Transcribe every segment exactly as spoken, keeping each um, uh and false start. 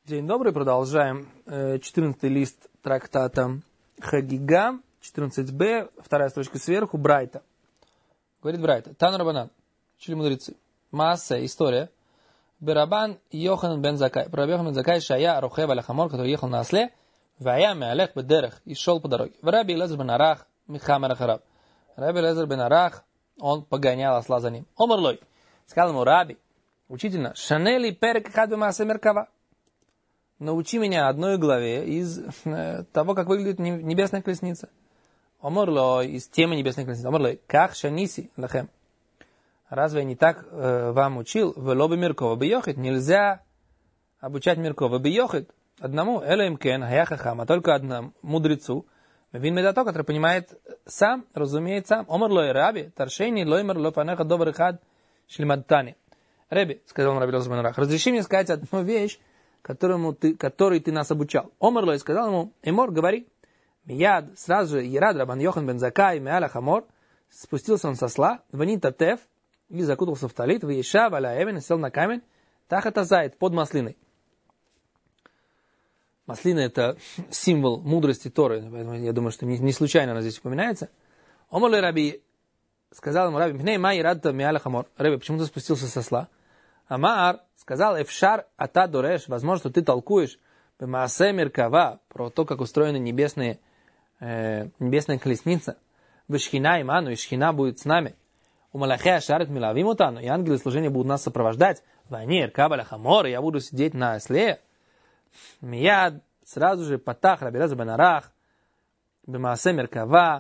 День добрый, продолжаем четырнадцатый лист трактата Хагига, четырнадцать бэ, вторая строчка сверху, Брайта. Говорит Брайта, Тану Рабанан, учили мудрецы. Масса, история. Берабан Йоханан бен Закай. Про Йоханан бен Закай, Шая Рухев аля-Хамор, который ехал на осле, Вая Меалех бедерех, и шел по дороге. В Раби Элазар бен Арах, Михамер Ахараб. Раби Элазар бен Арах, он погонял осла за ним. Омарлой, сказал ему Раби, учительно, Шанели перек хадбе Маасе Меркава. Научи меня одной главе из э, того, как выглядит небесная колесница. Омарлой, из темы небесной колесницы. Омарлой, как шаниси лахем. Разве я не так э, вам учил? В лобе Миркова бьёхит. Нельзя обучать Миркова бьёхит одному элэймкен хаяхахам, а только одному мудрецу. Вин медато, который понимает сам, разумеет сам. Омарлой раби, таршейни лоймер лопанеха добрый хад шлимадтани. Раби, сказал Раби Элазар бен Арах, разреши мне сказать одну вещь, которому ты, который ты нас обучал. Омарлой сказал ему, Эмор, говори. Мияд, сразу же, Ерад Рабан Йохан бен Закай, Меаля Хамор, спустился он со сла, ванита теф, и закутался в талит, веешав аля эвен, сел на камень, тахата зайд, под маслиной. Маслина — это символ мудрости Торы, поэтому я думаю, что не, не случайно она здесь упоминается. Омарлой Раби, сказал ему Раби, Пней ма Ерад Меаля Хамор, Раби, почему ты спустился со сла? Амар сказал, Эфшар ата дореш, возможно, что ты толкуешь бемаасе меркава, про то, как устроена небесная, э, небесная колесница. Вешхина иману, и шхина будет с нами. У малахея шарит милавим утану, и ангелы служения будут нас сопровождать. Вани эркава ляхамор, и я буду сидеть на осле. Мияд, сразу же, патах, Раби Элазар бен Арах, бемаасе меркава,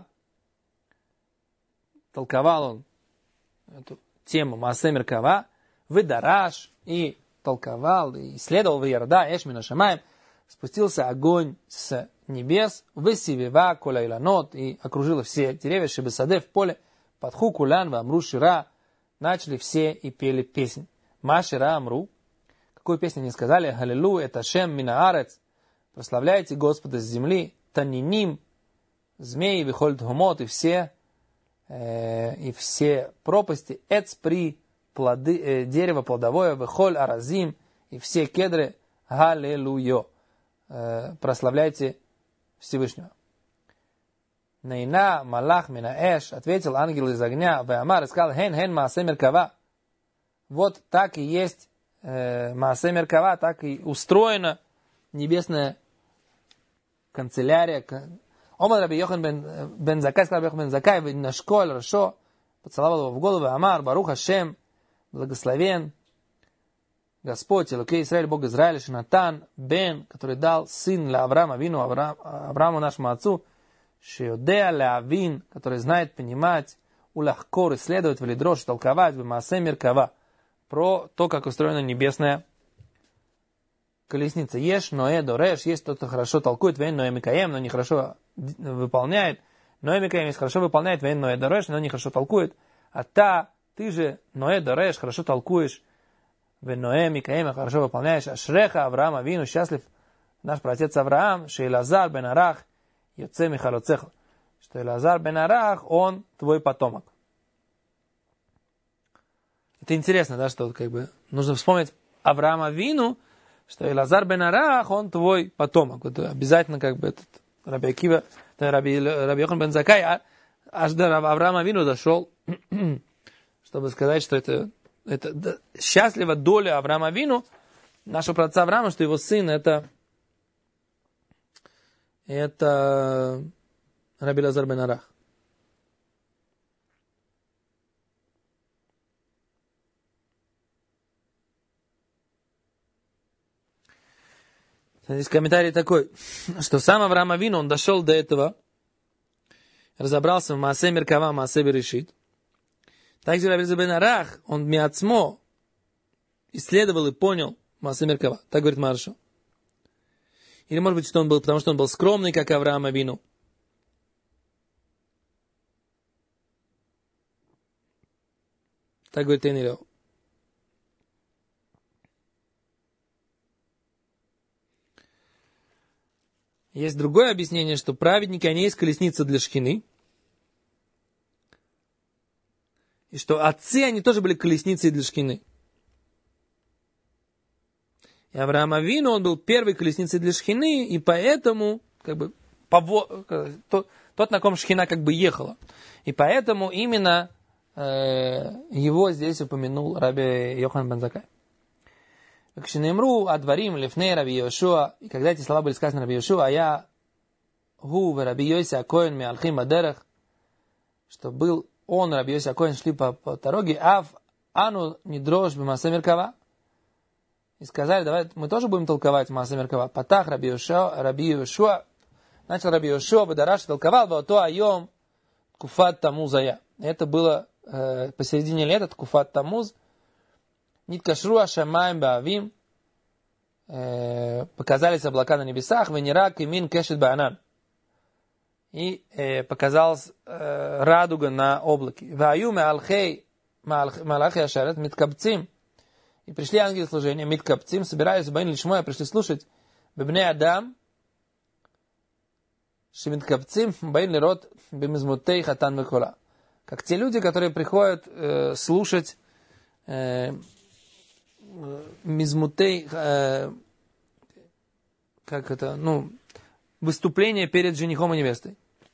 толковал он эту тему маасе меркава, выдараш, и толковал, и исследовал в Ярда, Эшмина Шамаем, спустился огонь с небес, высивева кола иланот, и окружило все деревья, шебесаде в поле, подху кулан, вамру шира, начали все и пели песнь. Ма шира амру, какую песню они сказали? Галилу, это шем минаарец, прославляйте Господа с земли, таниним, змеи, вихольд гумот, и все, э, и все пропасти, эц при плоды, э, дерево плодовое, вехоль аразим, и все кедры, галилуйо, э, прославляйте Всевышнего. Нейна малах мина эш, ответил ангел из огня, веамар, и сказал, хен хен маасе меркава. Вот так и есть э, маасе меркава, так и устроена небесная канцелярия. Омар Раби Йохан бен, бен Закай, сказал Раби Йохан бен Закай, нашколь рашо, поцеловал его в голову, амар, барух Ашем, благословен Господь, Элокей Израиль, Бог Израиля, Шинатан, Бен, который дал сын для Авраама, Вину, Авраам, Аврааму нашему отцу, Шиодеа Леавин, который знает понимать, улахкор, исследовать, валидрош, толковать, бемаасе меркава, про то, как устроена небесная колесница. Еш, ноэ, дореш, есть кто-то хорошо толкует, вен, ноэ, микаем, но нехорошо выполняет, ноэ, микаем, есть хорошо выполняет, вен, ноэ, дореш, но нехорошо толкует, а та, ты же, ноэ, дореш, хорошо толкуешь, вен, ноэ, микаем, хорошо выполняешь, ашреха, Авраама, Вину, счастлив наш праотец Авраам, что Элазар бен Арах, йоце михалоцеха, что Элазар бен Арах, он твой потомок. Это интересно, да, что как бы нужно вспомнить Авраама Вину, что Элазар бен Арах, он твой потомок. Вот обязательно как бы этот Раби Акива, Раби, Раби Йохан бен Закай, а, аж до Авраама Вину дошел, чтобы сказать, что это, это да, счастлива доля Авраама Вину, нашего праотца Авраама, что его сын это, это Раби Элазар бен Арах. Здесь комментарий такой, что сам Авраам Авину, он дошел до этого, разобрался в Маасе Меркава, Маасе Берешит. Также Раби Элазар бен Арах, он миацмо исследовал и понял Маасе Меркава. Так говорит Маршо. Или может быть, что он был, потому что он был скромный, как Авраам Авину. Так говорит Тейнилео. Есть другое объяснение, что праведники, они есть колесница для шхины. И что отцы, они тоже были колесницей для шхины. И Авраам Авину, он был первой колесницей для Шхины, и поэтому, как бы, пово... тот, тот, на ком Шхина как бы ехала. И поэтому именно э, его здесь упомянул Раби Йоханан бен Заккай. Кшенемру адварим лифней Раби Йошуа, и когда эти слова были сказаны Раби Йошуа, а я гу в Раби Йоси Акоин миалхим бадерах, что был он, Раби Йоси Акоин, шли по, по дороге, а в ану недрош бимасе меркава, и сказали, давай мы тоже будем толковать Маасе меркава. Патах Раби Йошуа, Раби Йошуа, начал Раби Йошуа бадараш толковал, то айом ткуфат тамузая. Это было э, посередине лета, ткуфат тамуз. Ниткашру ашамаем баавим. Показались облака на небесах. Венерак и мин кешет баанан. И э, показалась э, радуга на облаке. Ваю меалхей малахи ашарет миткапцим. И пришли ангелы служения, миткапцим, собирались, баин лишмоя, пришли слушать. Бебне Адам. Шемиткапцим, баин лирот, бемизмутей хатан мекола. Как те люди, которые приходят э, слушать э, мизмутей, э, как это, ну, выступление перед женихом и невестой.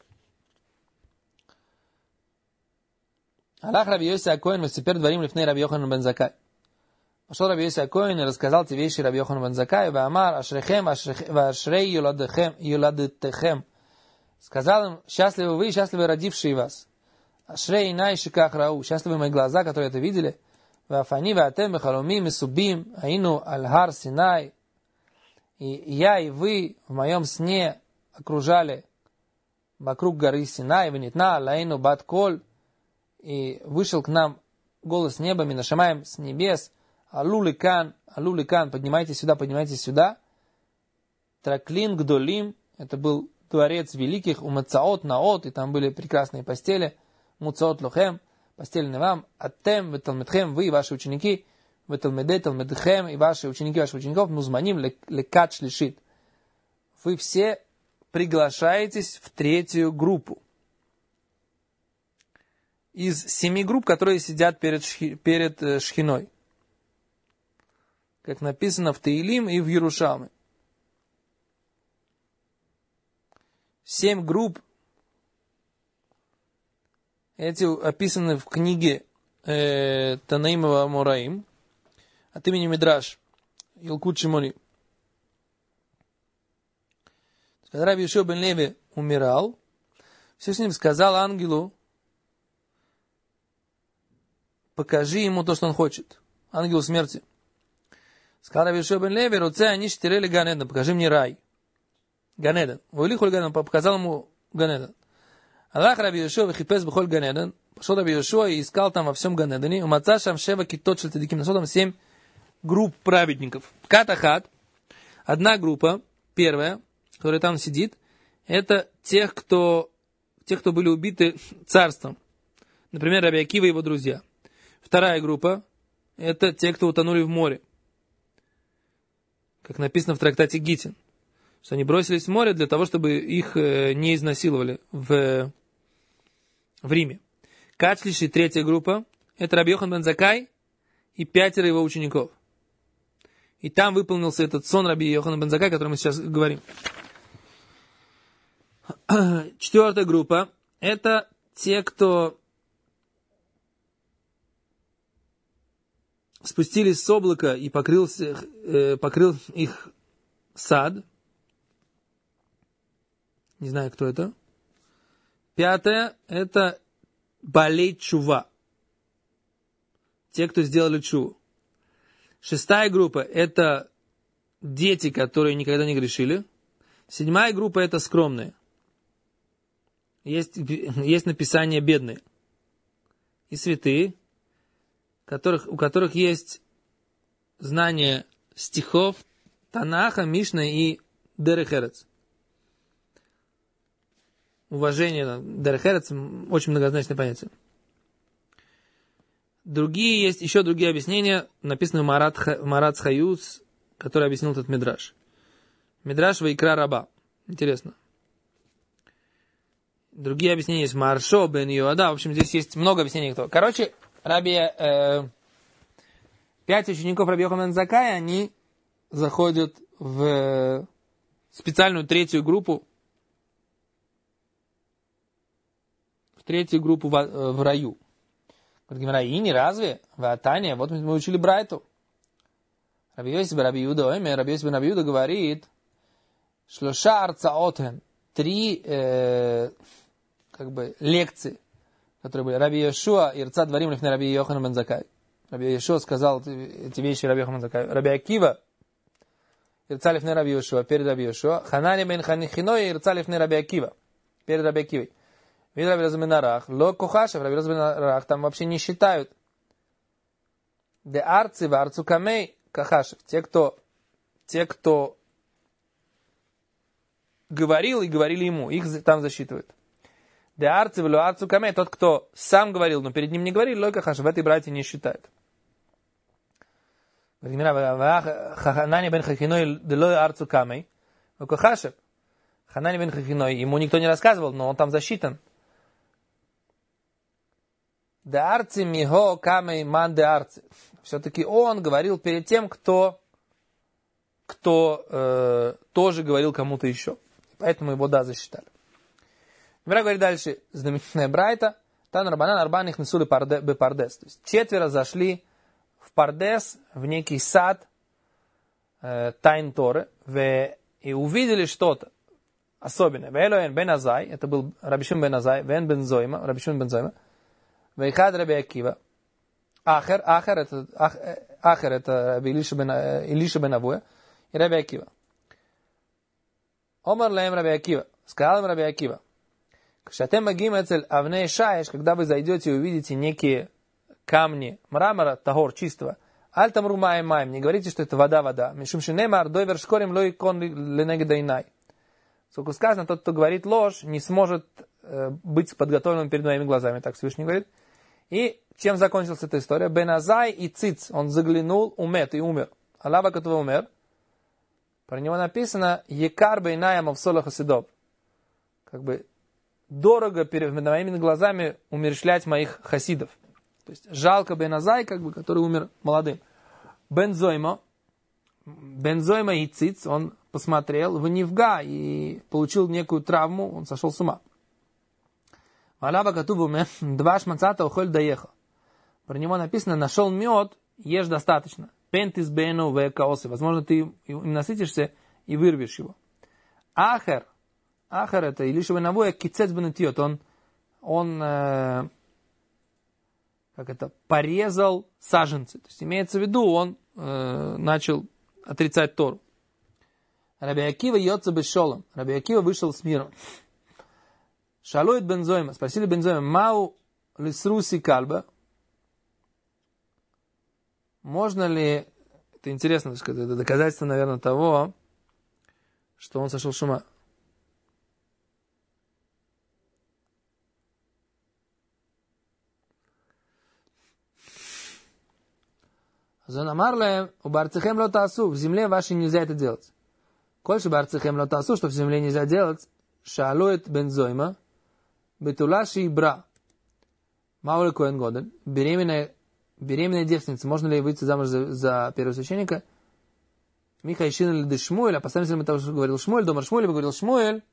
Аллах Раби Йоси Акоин, васипер дворим лифней Раби Йоханан бен Заккай. Пошел Раби Йоси Акоин и рассказал те вещи Раби Йоханан бен Заккай, ваамар ашрехем, ашрей юладетехем. Сказал им, счастливы вы, счастливы родившие вас. Ашрей най шиках рау, счастливы мои глаза, которые это видели. Вафани ваатем бехалуми мисубим, аину аль-хар Синай. И я и вы в моем сне окружали вокруг горы Синай, венитна лаину бат коль. И вышел к нам голос неба, минашамаем с небес. Алуликан, алуликан, поднимайтесь сюда, поднимайтесь сюда. Траклин гдолим, это был дворец великих, у Мацаот наот, и там были прекрасные постели. Муцаот лохем, постель не вам. Аттем, веталмедхем, вы и ваши ученики. Веталмеде, талмедхем, и ваши ученики ваших учеников. Музманим, лекат шлишит. Вы все приглашаетесь в третью группу. Из семи групп, которые сидят перед, шхи, перед э, Шхиной. Как написано в Таилим и в Ярушалме. Семь групп, эти описаны в книге э, Танаимова Амураим от имени Мидраш Илкут Шимони. Когда Раби Йошуа бен Леви умирал, Всевышний сказал ангелу, покажи ему то, что он хочет. Ангелу смерти. Сказал Раби Йошуа бен Леви, руце они штирели Ганеден, покажи мне рай. Ганеден. Вылиху Ганеден, показал ему Ганеден. Аллах Раби Йошуа вихипес бхоль Ганеден. Пошел Раби Йошуа и искал там во всем Ганедене. Умаца шам шева китот шель цадиким. Нашел там семь групп праведников. Катахат. Одна группа, первая, которая там сидит, это тех, кто, тех, кто были убиты царством. Например, Раби Акива и его друзья. Вторая группа, это те, кто утонули в море. Как написано в трактате Гитин. Что они бросились в море для того, чтобы их не изнасиловали в, в Риме. Качлиши, третья группа, это Раби Йоханан бен Заккай и пятеро его учеников. И там выполнился этот сон Раби Йоханана бен Заккай, о котором мы сейчас говорим. Четвертая группа, это те, кто спустились с облака и покрылся, э, покрыл их сад. Не знаю, кто это. Пятое, это балей чува. Те, кто сделали чуву. Шестая группа, это дети, которые никогда не грешили. Седьмая группа, это скромные. Есть, есть написание бедные. И святые, которых, у которых есть знание стихов Танаха, Мишна и Дерех Эрец. Уважение, Дерех Эрец, очень многозначное понятие. Другие есть, еще другие объяснения, написаны в Марат, Марат Хаюц, который объяснил этот Мидраш. Мидраш Ваикра Раба. Интересно. Другие объяснения есть Маршо бен Йоада. В общем, здесь есть много объяснений. Кто. Короче, Раби, э, пять учеников Раби Йоханана бен Заккая, они заходят в специальную третью группу, в третью группу в, в раю. Говорит Гемара, и не разве? Ватания, вот мы учили Брайту. Раби Йосиф Раби Юда, ойме, Раби Йосиф Раби Юда говорит, шлоша арцаотен, три э, как бы лекции, которые были. Раби Йошуа, Ирца дворим лифней Раби Йоханан бен Заккай. Раби Йошуа сказал эти вещи Раби Йоханан бен Заккай. Раби Акива, Ирца лифней Раби Йошуа, перед Раби Йошуа. Ханани бен Ханихиной, Ирца лифней Раби Акива, перед Раби Акивой. Вид Раби Элазар бен Арах, ло кухашев, Раби Элазар бен Арах, там вообще не считают. Де арци ва арцу камей кахашев. Те, кто, те, кто говорил и говорили ему, их там засчитывают. Де арци ва ло арцу камей, тот, кто сам говорил, но перед ним не говорили, ло кахашев, в этой братье не считают. Ханани бен Хахиной, де ло арцу камей, ло кахашев. Ханани бен Хахиной, ему никто не рассказывал, но он там засчитан. Де арци михо камей ман де арци. Все-таки он говорил перед тем, кто, кто э, тоже говорил кому-то еще. Поэтому его, да, засчитали. Гемара говорит дальше, знаменитая Брайта, Тан Рабанан Арбан их несули бе Пардес. То есть четверо зашли в Пардес, в некий сад э, Тайн Торы, в, и увидели что-то особенное. Веэлоэн бен Азай, это был Раби Шимон бен Азай, вен бен Зойма, Раби Шимон бен Зойма, вейхад Раби Акива, Ахер, Ахер это, ах, Ахер это Раби Илиша бен, Илиша бен Авуя, и Раби Акива. Омар лаем Раби Акива, сказал им Раби Акива, Шатем магим эцель авней шаеш, когда вы зайдете и увидите некие камни мрамора, тагор, чистого, аль тамру маем маем, не говорите, что это вода-вода. Мишум шинемар дойвер шкорим лой кон ленегдайнай. Сколько сказано, тот, кто говорит ложь, не сможет э, быть подготовленным перед моими глазами, так Всевышний говорит. И чем закончилась эта история? Беназай и Циц, он заглянул, умет и умер. Аллаба, который умер, про него написано Екар бейная мавсола хасидов. Как бы дорого перед моими глазами умерщвлять моих хасидов. То есть жалко Беназай, как бы, который умер молодым. Бензойма, Бензойма и Циц, он посмотрел в Нивга и получил некую травму, он сошел с ума. Алаба катубуме, два шмацата ухоль доехал. Про него написано, нашел мед, ешь достаточно. Пентис бену векаосы. Возможно, ты им насытишься и вырвешь его. Ахер, Ахер это Илиша бен Авуя, кицец бен Этиот. Он, он э, как это, порезал саженцы. То есть имеется в виду, он э, начал отрицать Тору. Раби Акива йоца бешолом. Раби Акива вышел с миром. Шалует Бензойма. Спросили Бензойма, мау лисруси кальба. Можно ли, это интересно, это доказательство, наверное, того, что он сошел с ума. Занамарле, у барцехем лотасу, в земле вашей нельзя это делать. Кольше барцехем лотасу, что в земле нельзя делать, шалует Бензойма, бетулаши и бра. Маули Коэн Годен, беременная, беременная девственница, можно ли выйти замуж за, за первосвященника? Миха Ишин или де Шмуэль, а поставим мы того, что говорил Шмуэль, дома Шмуэль, говорил Шмуэль,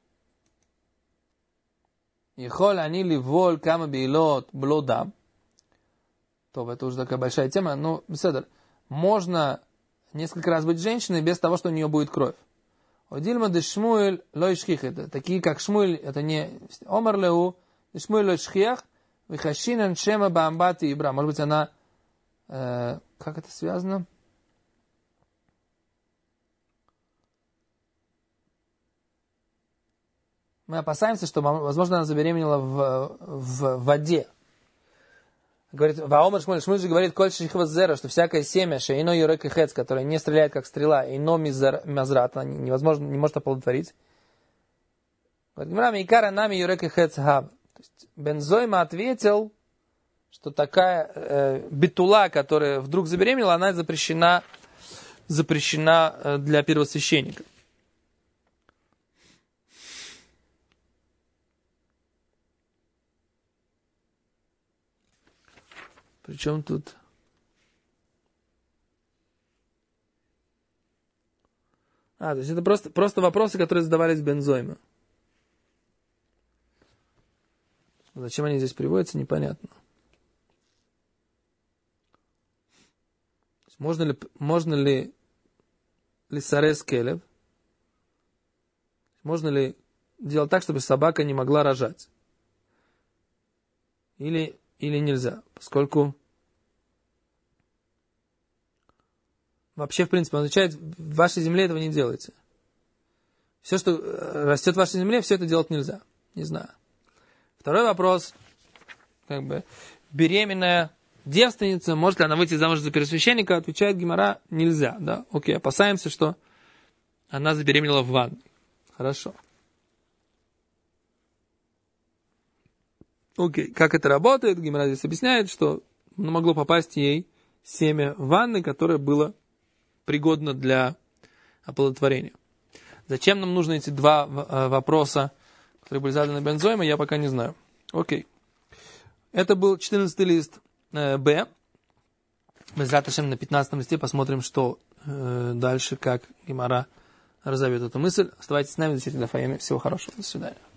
Ехоль они ливоль кама бейлот блодам. То это уже такая большая тема, но беседа. Можно несколько раз быть женщиной без того, что у нее будет кровь. Одильма де Шмуэль лой шхих, это такие как Шмуэль, это не Омар леу, де Шмуэль лой шхих, вихашинан шема баамбати и бра. Может быть, она, э, как это связано? Мы опасаемся, что, возможно, она забеременела в, в воде. Говорит, Ваомар Шмуль, Шмуль же говорит, коль шихваззера, что всякое семя, шейно юрек и хец, которое не стреляет как стрела, и но мазрат, она невозможно, не может оплодотворить. Говорит, Гмрами икара нами юрек и хец хаб. То есть Бензойма ответил, что такая э, битула, которая вдруг забеременела, она запрещена, запрещена э, для первосвященника. Причем тут А, то есть это просто, просто вопросы, которые задавались бензойма. Зачем они здесь приводятся, непонятно. Можно ли, можно ли лисарес келев? Можно ли делать так, чтобы собака не могла рожать? Или, или нельзя? Поскольку вообще, в принципе, он означает, в вашей земле этого не делается. Все, что растет в вашей земле, все это делать нельзя. Не знаю. Второй вопрос. Как бы, беременная девственница, может ли она выйти замуж за первосвященника? Отвечает гемара, нельзя. Да? Окей, опасаемся, что она забеременела в ванной. Хорошо. Окей, как это работает? Гемара здесь объясняет, что могло попасть ей семя в ванной, которое было пригодно для оплодотворения. Зачем нам нужны эти два вопроса, которые были заданы бензойма, я пока не знаю. Окей. Это был четырнадцатый лист э, Б. Мы с на пятнадцатом листе посмотрим, что э, дальше, как гемара разовьет эту мысль. Оставайтесь с нами, зачем Дафаями. Всего хорошего. До свидания.